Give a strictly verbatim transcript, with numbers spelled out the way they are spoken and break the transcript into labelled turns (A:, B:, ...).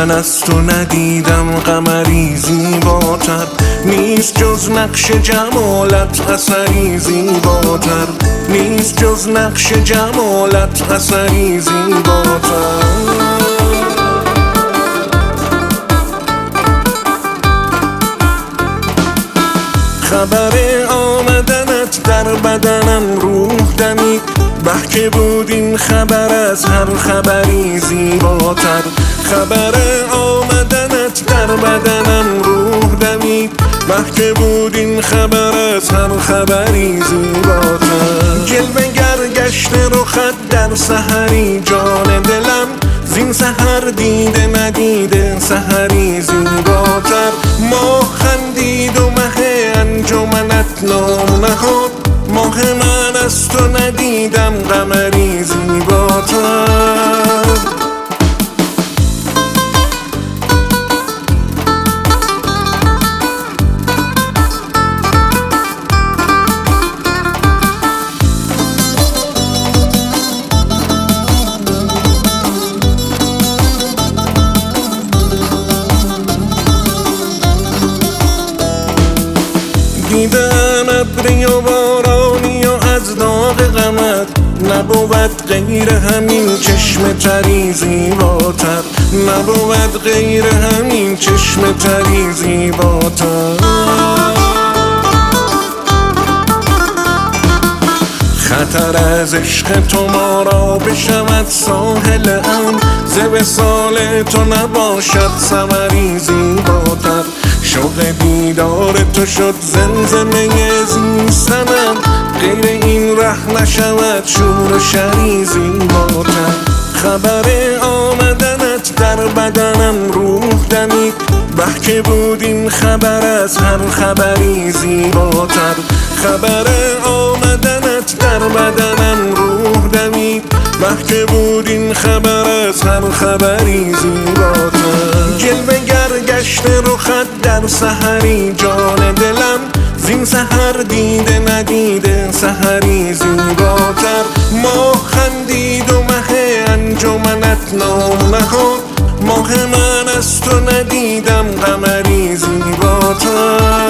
A: من از تو ندیدم قمری زیباتر، نیست جز نقش جمالت اثری زیباتر، نیست جز نقش جمالت اثری زیباتر. خبر آمدنت در بدنم روح دمید، به که بود این خبر از هر خبری زیباتر. خبر آمدنت در بدنم روح دمید، به که بود این خبر از هر خبری زیباتر. جلوه گر گشته رخت در سحری جان دلم، زین سحر دیده ندیده سحری زیباتر. ماه خندید و مه انجمنت نام نهاد، ماه من از تو ندیدم قمری زیباتر. دیدم ابری و بارانی و از داغ غمت، نبود غیر همین چشم تری زیباتر، نبود غیر همین چشم تری زیباتر. خطر از عشق تو ما را بشود ساحل ام، ز وصال تو نباشد ثمری زیباتر. شوق دیدار تو شد زمزمه زیستنم، غیر این ره نشود شور و شری زیباتر. خبر آمدنت در بدنم روح دمید، به که بود این خبر از هر خبری زیباتر. خبر آمدنت در بدنم روح دمید، به که بود این خبر از هر خبری زیباتر. جلوه گر گشته رخت در سحری جان دلم، زین سحر دیده ندیده سحری زیباتر. ماه خندید و مه انجمنت نام نهاد، ماه من از تو ندیدم قمری زیباتر.